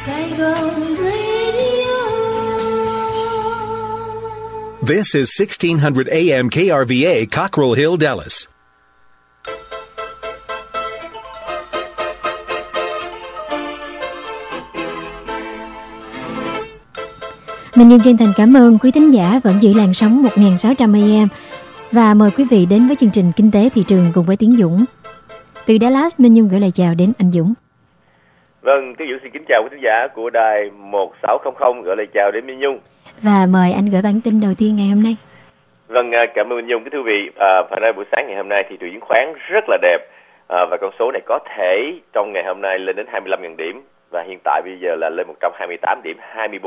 Saigon Radio. This is 1600 AM KRVA, Cockrell Hill, Dallas. Mình Nhung chân thành cảm ơn quý thính giả vẫn giữ làn sóng 1600 AM và mời quý vị đến với chương trình Kinh tế thị trường cùng với Tiến Dũng. Từ Dallas, Minh Nhung gửi lời chào đến anh Dũng. Vâng, Tiến Dũng xin kính chào quý thính giả của đài 1600, gửi lời chào đến Minh Nhung. Và mời anh gửi bản tin đầu tiên ngày hôm nay. Vâng, cảm ơn Minh Nhung. Kính thưa quý vị, phải nói buổi sáng ngày hôm nay thị trường chứng khoán rất là đẹp, và con số này có thể trong ngày hôm nay lên đến 25.000 điểm. Và hiện tại bây giờ là lên 128 điểm,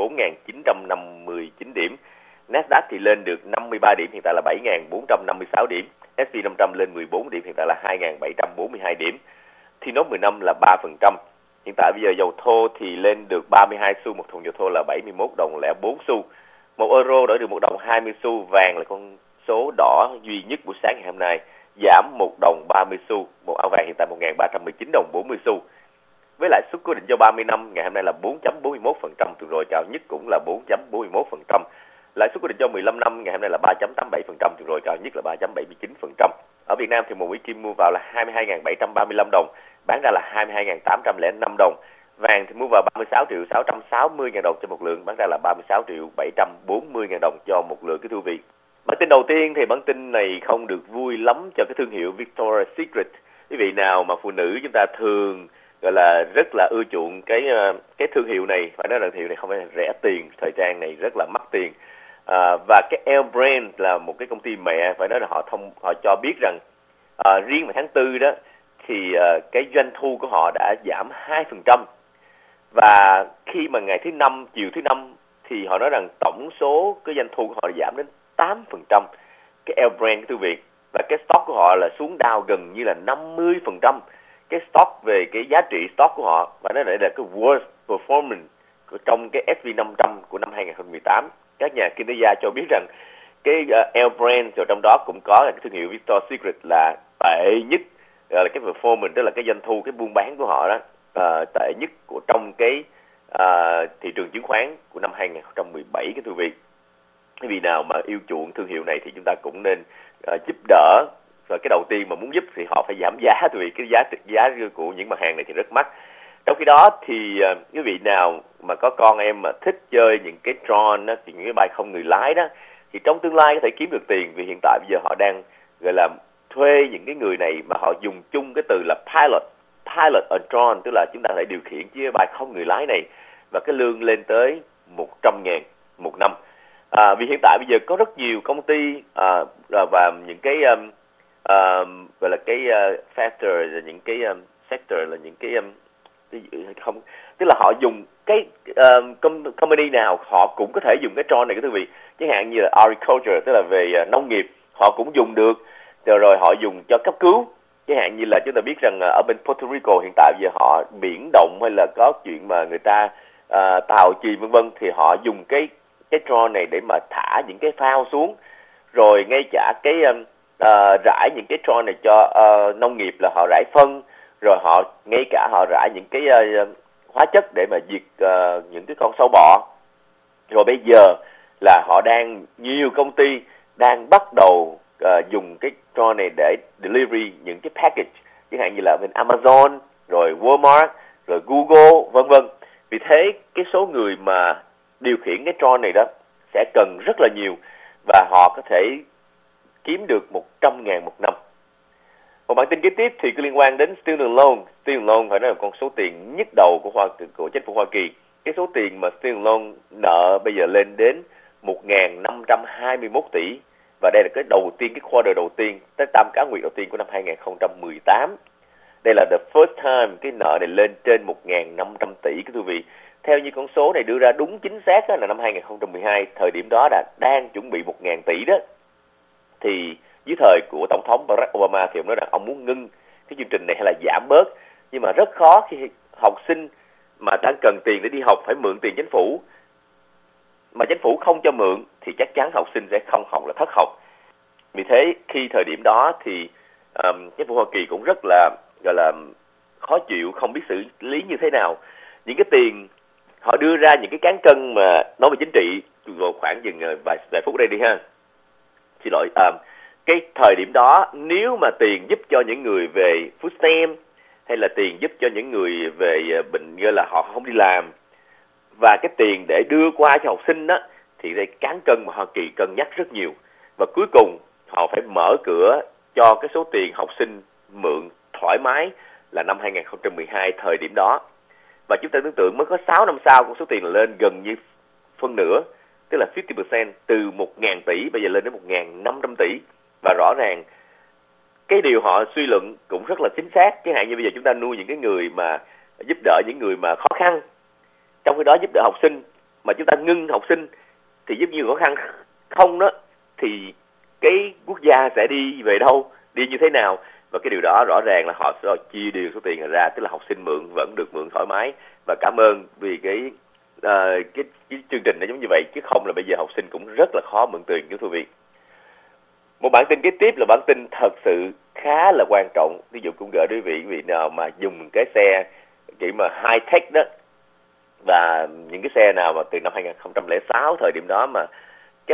24.959 điểm. Nasdaq thì lên được 53 điểm, hiện tại là 7.456 điểm. S&P 500 lên 14 điểm, hiện tại là 2.742 điểm. TNOS 15 là 3%. Hiện tại bây giờ dầu thô thì lên được 32 xu, một thùng dầu thô là 71 đồng 04 xu. Một euro đổi được 1 đồng 20 xu, vàng là con số đỏ duy nhất buổi sáng ngày hôm nay, giảm 1 đồng 30 xu. Một ao vàng hiện tại 1.319 đồng 40 xu. Với lãi suất cố định cho 30 năm ngày hôm nay là 4.41%, tuần rồi cao nhất cũng là 4.41%. Lãi suất cố định cho 15 năm ngày hôm nay là 3.87%, tuần rồi cao nhất là 3.79%. Ở Việt Nam thì một Mỹ Kim mua vào là 22.735 đồng, bán ra là 22.805 đồng. Vàng thì mua vào 36.660.000 đồng cho một lượng, bán ra là 36.740.000 đồng cho một lượng. Cái thưa quý vị, bản tin đầu tiên thì bản tin này không được vui lắm cho cái thương hiệu Victoria's Secret. Quý vị nào mà phụ nữ chúng ta thường gọi là rất là ưa chuộng cái thương hiệu này, phải nói là thương hiệu này không phải rẻ tiền, thời trang này rất là mắc tiền. Và cái L Brand là một cái công ty mẹ, phải nói là họ cho biết rằng riêng vào tháng 4 đó thì cái doanh thu của họ đã giảm 2%. Và khi mà ngày thứ Năm, chiều thứ Năm thì họ nói rằng tổng số cái doanh thu của họ giảm đến 8%. Cái L Brand thưa quý vị, và cái stock của họ là xuống down gần như là 50%. Cái stock về cái giá trị stock của họ, và nó lại là cái worst performance trong cái S&P 500 của năm 2018. Các nhà kinh tế gia cho biết rằng cái L Brand rồi trong đó cũng có cái thương hiệu Victoria's Secret là tệ nhất, là cái performance, tức là cái doanh thu, cái buôn bán của họ đó tệ nhất của trong cái thị trường chứng khoán của năm 2017. Cái thưa quý vị, quý vị nào mà yêu chuộng thương hiệu này thì chúng ta cũng nên giúp đỡ. Rồi cái đầu tiên mà muốn giúp thì họ phải giảm giá, vì cái giá của những mặt hàng này thì rất mắc. Trong khi đó thì quý vị nào mà có con em mà thích chơi những cái drone đó, thì những cái bay không người lái đó, thì trong tương lai có thể kiếm được tiền, vì hiện tại bây giờ họ đang gọi là thuê những cái người này mà họ dùng chung cái từ là pilot a drone, tức là chúng ta có thể điều khiển chiếc bay không người lái này, và cái lương lên tới 100.000 một năm. Vì hiện tại bây giờ có rất nhiều công ty và những cái gọi là cái factor, là những cái sector, là những cái không, tức là họ dùng cái company nào họ cũng có thể dùng cái drone này, cái thưa quý vị. Chẳng hạn như là agriculture, tức là về nông nghiệp, họ cũng dùng được. Rồi họ dùng cho cấp cứu. Chẳng hạn như là chúng ta biết rằng ở bên Puerto Rico hiện tại giờ họ biển động hay là có chuyện mà người ta tàu chìm vân vân, thì họ dùng cái drone này để mà thả những cái phao xuống, rồi ngay cả cái rải những cái drone này cho nông nghiệp, là họ rải phân, rồi họ ngay cả họ rải những cái hóa chất để mà diệt những cái con sâu bọ. Rồi bây giờ là họ nhiều công ty đang bắt đầu dùng cái drone này để delivery những cái package, chẳng hạn như là bên Amazon, rồi Walmart, rồi Google vân vân. Vì thế cái số người mà điều khiển cái drone này đó sẽ cần rất là nhiều, và họ có thể kiếm được 100.000 một năm. Một bản tin kế tiếp thì có liên quan đến student loan. Student loan phải nói là con số tiền nhức đầu của chính phủ Hoa Kỳ. Cái số tiền mà student loan nợ bây giờ lên đến 1.521 tỷ. Và đây là cái đầu tiên, cái quarter đầu tiên, tới tam cá nguyệt đầu tiên của năm 2018. Đây là the first time cái nợ này lên trên 1.500 tỷ, cái thưa quý vị. Theo như con số này đưa ra đúng chính xác là năm 2012, thời điểm đó là đang chuẩn bị 1.000 tỷ đó. Thì dưới thời của Tổng thống Barack Obama thì ông nói rằng ông muốn ngưng cái chương trình này hay là giảm bớt. Nhưng mà rất khó khi học sinh mà đang cần tiền để đi học phải mượn tiền chính phủ. Mà chính phủ không cho mượn thì chắc chắn học sinh sẽ không học, là thất học. Vì thế khi thời điểm đó thì chính phủ Hoa Kỳ cũng rất là gọi là khó chịu, không biết xử lý như thế nào. Những cái tiền họ đưa ra những cái cán cân mà nói về chính trị, khoảng dừng vài phút đây đi ha. Xin lỗi, cái thời điểm đó nếu mà tiền giúp cho những người về food stamp hay là tiền giúp cho những người về bệnh như là họ không đi làm và cái tiền để đưa qua cho học sinh đó, thì đây cán cân mà Hoa Kỳ cân nhắc rất nhiều, và cuối cùng họ phải mở cửa cho cái số tiền học sinh mượn thoải mái là năm 2012 thời điểm đó. Và chúng ta tưởng tượng mới có 6 năm sau con số tiền lên gần như phân nửa, tức là 50%, từ 1.000 tỷ bây giờ lên đến 1.500 tỷ. Và rõ ràng cái điều họ suy luận cũng rất là chính xác. Chẳng hạn như bây giờ chúng ta nuôi những cái người mà giúp đỡ những người mà khó khăn, trong khi đó giúp đỡ học sinh, mà chúng ta ngưng học sinh thì giúp nhiều khó khăn không đó, thì cái quốc gia sẽ đi về đâu, đi như thế nào? Và cái điều đó rõ ràng là họ sẽ chia đều số tiền ra, tức là học sinh mượn vẫn được mượn thoải mái. Và cảm ơn vì cái chương trình nó giống như vậy, chứ không là bây giờ học sinh cũng rất là khó mượn tiền, thưa quý vị. Một bản tin kế tiếp là bản tin thật sự khá là quan trọng. Ví dụ cũng gửi đến quý vị nào mà dùng cái xe kiểu mà high tech đó, và những cái xe nào mà từ năm 2006 thời điểm đó mà các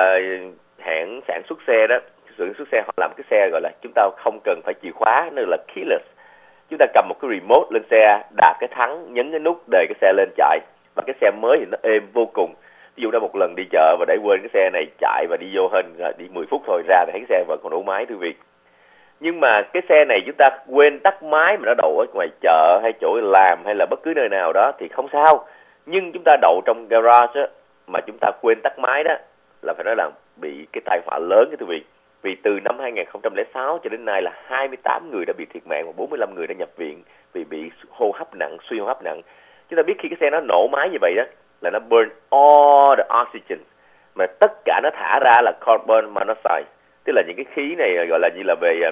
hãng sản xuất xe đó, sản xuất xe họ làm cái xe gọi là chúng ta không cần phải chìa khóa, nó là keyless. Chúng ta cầm một cái remote lên xe, đạp cái thắng, nhấn cái nút để cái xe lên chạy, và cái xe mới thì nó êm vô cùng. Ví dụ đã một lần đi chợ và để quên cái xe này chạy và đi vô hình đi 10 phút thôi ra thì thấy cái xe vẫn còn nổ máy, thưa quý vị. Nhưng mà cái xe này chúng ta quên tắt máy mà nó đậu ở ngoài chợ hay chỗ làm hay là bất cứ nơi nào đó thì không sao. Nhưng chúng ta đậu trong garage á, mà chúng ta quên tắt máy đó là phải nói là bị cái tai họa lớn, thưa quý vị. Vì từ năm 2006 cho đến nay là 28 người đã bị thiệt mạng và 45 người đã nhập viện vì bị hô hấp nặng, suy hô hấp nặng. Chúng ta biết khi cái xe nó nổ máy như vậy đó là nó burn all the oxygen, mà tất cả nó thả ra là carbon monoxide, tức là những cái khí này gọi là như là về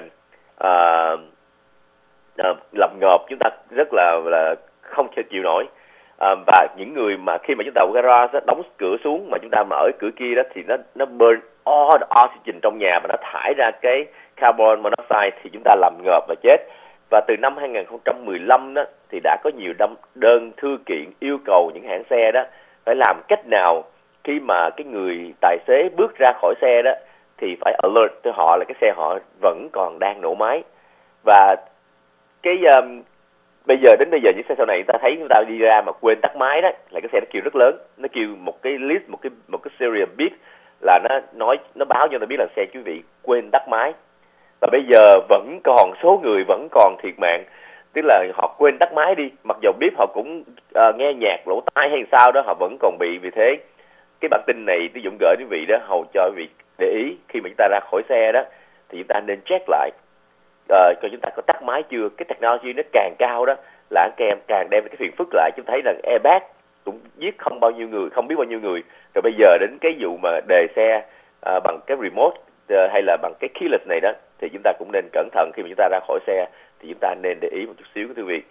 làm ngợp, chúng ta rất là không thể chịu nổi. Và những người mà khi mà chúng ta vào garage đóng cửa xuống mà chúng ta mở cửa kia đó thì nó burn all the oxygen trong nhà và nó thải ra cái carbon monoxide thì chúng ta làm ngợp và chết. Và từ năm 2015 đó thì đã có nhiều đơn thư kiện yêu cầu những hãng xe đó phải làm cách nào khi mà cái người tài xế bước ra khỏi xe đó thì phải alert tới họ là cái xe họ vẫn còn đang nổ máy. Và cái bây giờ đến bây giờ những xe sau này chúng ta thấy chúng ta đi ra mà quên tắt máy đó là cái xe nó kêu rất lớn, nó kêu một cái list, một cái serial beep, là nó báo cho nó biết là xe quý vị quên tắt máy. Và bây giờ vẫn còn số người vẫn còn thiệt mạng, tức là họ quên tắt máy đi, mặc dù biết họ cũng nghe nhạc lỗ tai hay sao đó, họ vẫn còn bị. Vì thế cái bản tin này tôi Dũng gửi đến quý vị đó hầu cho quý vị để ý khi mà chúng ta ra khỏi xe đó thì chúng ta nên check lại coi chúng ta có tắt máy chưa. Cái technology nó càng cao đó là càng đem cái phiền phức lại. Chúng thấy là airbag cũng giết không biết bao nhiêu người, rồi bây giờ đến cái vụ mà đề xe bằng cái remote hay là bằng cái keyless này đó thì chúng ta cũng nên cẩn thận khi mà chúng ta ra khỏi xe, thì chúng ta nên để ý một chút xíu, quý vị.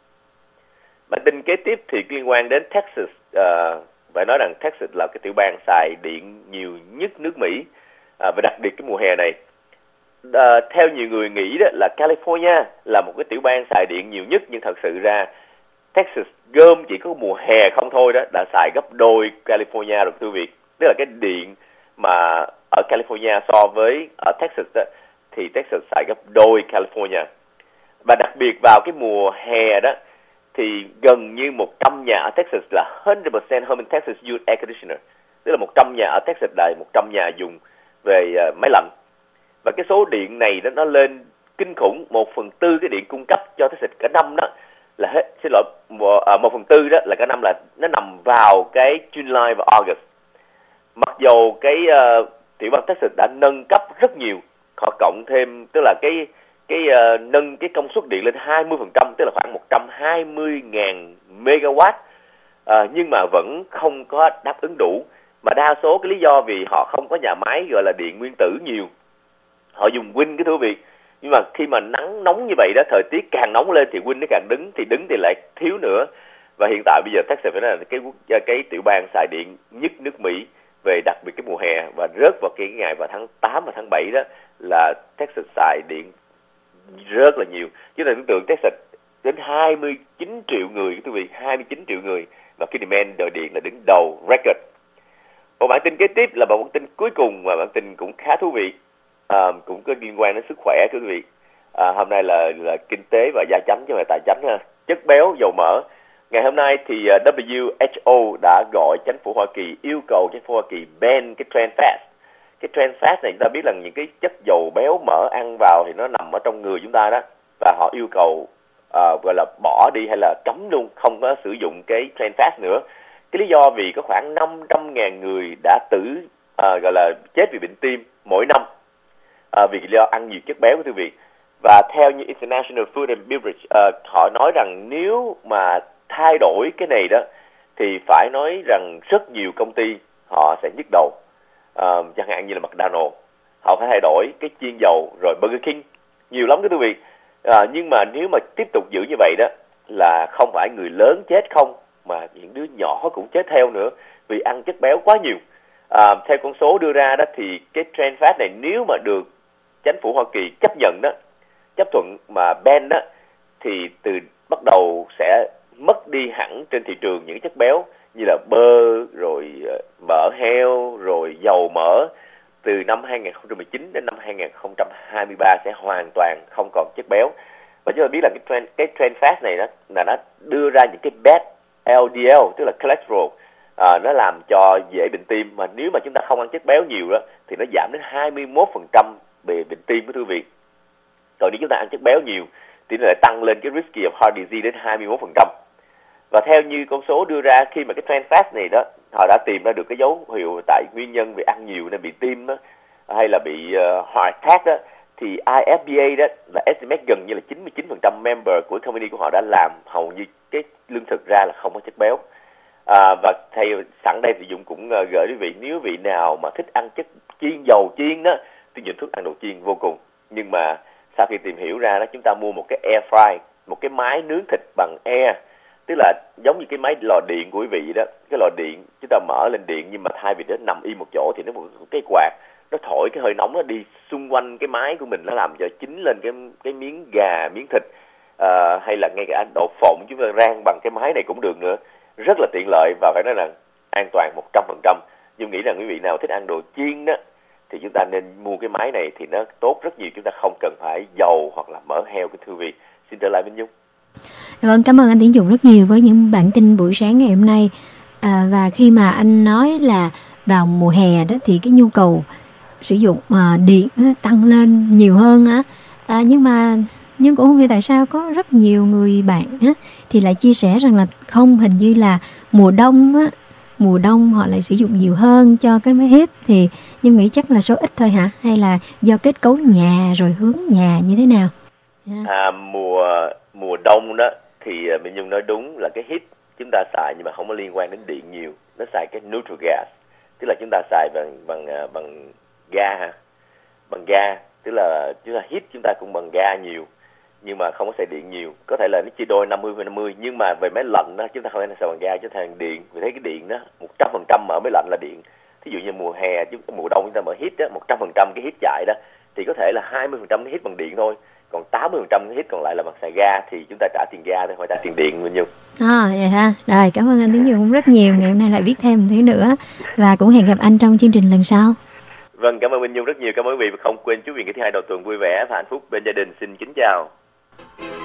Bản tin kế tiếp thì liên quan đến Texas. Phải nói rằng Texas là cái tiểu bang xài điện nhiều nhất nước Mỹ, và đặc biệt cái mùa hè này. Theo nhiều người nghĩ đó là California là một cái tiểu bang xài điện nhiều nhất, nhưng thật sự ra Texas gom chỉ có mùa hè không thôi đó đã xài gấp đôi California rồi, quý vị. Tức là cái điện mà ở California so với ở Texas đó, thì Texas xài gấp đôi California. Và đặc biệt vào cái mùa hè đó thì gần như 100 nhà ở Texas là 100% home in Texas use air conditioner, tức là 100 nhà ở Texas là 100 nhà dùng về máy lạnh. Và cái số điện này đó nó lên kinh khủng, 1/4 cái điện cung cấp cho Texas cả năm đó là hết, 1/4 đó là cả năm là nó nằm vào cái July và August. Mặc dù cái tiểu bang Texas đã nâng cấp rất nhiều, họ cộng thêm tức là cái nâng cái công suất điện lên 20%, tức là khoảng 120.000 megawatt, nhưng mà vẫn không có đáp ứng đủ. Mà đa số cái lý do vì họ không có nhà máy gọi là điện nguyên tử nhiều, họ dùng wind, cái thú vị. Nhưng mà khi mà nắng nóng như vậy đó, thời tiết càng nóng lên thì wind nó càng đứng thì lại thiếu nữa. Và hiện tại bây giờ Texas phải nói là cái tiểu bang xài điện nhất nước Mỹ về đặc biệt cái mùa hè, và rớt vào cái ngày vào tháng 8 và tháng 7 đó là Texas xài điện rất là nhiều. Chứ là tưởng tượng Texas đến 29 triệu người, quý vị, 29 triệu người, và cái demand đòi điện là đứng đầu record. Một bản tin kế tiếp là một bản tin cuối cùng, và bản tin cũng khá thú vị, cũng có liên quan đến sức khỏe, quý vị. Hôm nay là kinh tế và gia chánh chứ không phải tài chánh ha. Chất béo, dầu mỡ. Ngày hôm nay thì WHO đã gọi chính phủ Hoa Kỳ, yêu cầu chính phủ Hoa Kỳ ban cái trans fat. Cái trans fat này chúng ta biết là những cái chất dầu béo mỡ ăn vào thì nó nằm ở trong người chúng ta đó, và họ yêu cầu gọi là bỏ đi hay là cấm luôn, không có sử dụng cái trans fat nữa. Cái lý do vì có khoảng 500.000 người đã gọi là chết vì bệnh tim mỗi năm vì lý do ăn nhiều chất béo, quý vị. Và theo như International Food and Beverage, họ nói rằng nếu mà thay đổi cái này đó thì phải nói rằng rất nhiều công ty họ sẽ nhức đầu, chẳng hạn như là McDonald's, họ phải thay đổi cái chiên dầu, rồi Burger King, nhiều lắm quý vị. Nhưng mà nếu mà tiếp tục giữ như vậy đó là không phải người lớn chết không, mà những đứa nhỏ cũng chết theo nữa vì ăn chất béo quá nhiều. Theo con số đưa ra đó thì cái trans fat này nếu mà được chính phủ Hoa Kỳ chấp nhận đó, chấp thuận mà ban đó, thì từ bắt đầu sẽ mất đi hẳn trên thị trường những chất béo như là bơ, rồi mỡ heo, rồi dầu mỡ. Từ năm 2019 đến năm 2023 sẽ hoàn toàn không còn chất béo. Và chúng ta biết là cái trans fat này đó là nó đưa ra những cái bad LDL, tức là cholesterol, nó làm cho dễ bệnh tim. Mà nếu mà chúng ta không ăn chất béo nhiều đó thì nó giảm đến 21% về bệnh tim của quý vị. Còn nếu chúng ta ăn chất béo nhiều thì nó lại tăng lên cái risky of heart disease đến 21%. Và theo như con số đưa ra, khi mà cái trans fat này đó, họ đã tìm ra được cái dấu hiệu tại nguyên nhân về ăn nhiều nên bị tim đó, hay là bị heart attack đó, thì IFBA đó là estimate gần như là 99% member của company của họ đã làm hầu như cái lương thực ra là không có chất béo. Và thầy sẵn đây thì Dũng cũng gửi quý vị, nếu vị nào mà thích ăn chất chiên, dầu chiên đó, tôi nhận thức ăn đồ chiên vô cùng. Nhưng mà sau khi tìm hiểu ra đó, chúng ta mua một cái air fry, một cái máy nướng thịt bằng air, tức là giống như cái máy lò điện của quý vị đó. Cái lò điện chúng ta mở lên điện, nhưng mà thay vì nó nằm im một chỗ thì nó một cái quạt, nó thổi cái hơi nóng nó đi xung quanh cái máy của mình, nó làm cho chín lên cái miếng gà, miếng thịt, hay là ngay cả đậu phộng chúng ta rang bằng cái máy này cũng được nữa. Rất là tiện lợi và phải nói là an toàn 100%. Nhưng nghĩ rằng quý vị nào thích ăn đồ chiên đó thì chúng ta nên mua cái máy này thì nó tốt rất nhiều, chúng ta không cần phải dầu hoặc là mỡ heo cái thư vị. Xin trở lại Minh Nhung. Vâng, cảm ơn anh Tiến Dũng rất nhiều với những bản tin buổi sáng ngày hôm nay. Và khi mà anh nói là vào mùa hè đó thì cái nhu cầu sử dụng điện tăng lên nhiều hơn á, nhưng cũng không biết tại sao có rất nhiều người bạn á thì lại chia sẻ rằng là không, hình như là mùa đông họ lại sử dụng nhiều hơn cho cái máy hít, thì nhưng nghĩ chắc là số ít thôi hả, hay là do kết cấu nhà rồi hướng nhà như thế nào? Mùa đông đó thì Minh Nhung nói đúng là cái heat chúng ta xài nhưng mà không có liên quan đến điện nhiều, nó xài cái neutral gas, tức là chúng ta xài bằng ga, tức là chúng ta heat chúng ta cũng bằng ga nhiều nhưng mà không có xài điện nhiều. Có thể là nó chia đôi 50-50, nhưng mà về máy lạnh đó chúng ta không thể xài bằng ga, chúng ta xài bằng điện. Vì thế cái điện đó 100% mở máy lạnh là điện. Thí dụ như mùa hè, mùa đông chúng ta mở heat đó, 100% cái heat chạy đó thì có thể là 20% heat bằng điện thôi, còn 80% heat còn lại là bằng xài ga, thì chúng ta trả tiền ga thôi, phải trả tiền điện Minh Nhung. Vậy ha. Rồi, cảm ơn anh Tiến Dũng rất nhiều. Ngày hôm nay lại biết thêm một thứ nữa và cũng hẹn gặp anh trong chương trình lần sau. Vâng, cảm ơn Minh Nhung rất nhiều. Cảm ơn quý vị và không quên chúc quý vị cái thứ hai đầu tuần vui vẻ và hạnh phúc bên gia đình. Xin kính chào.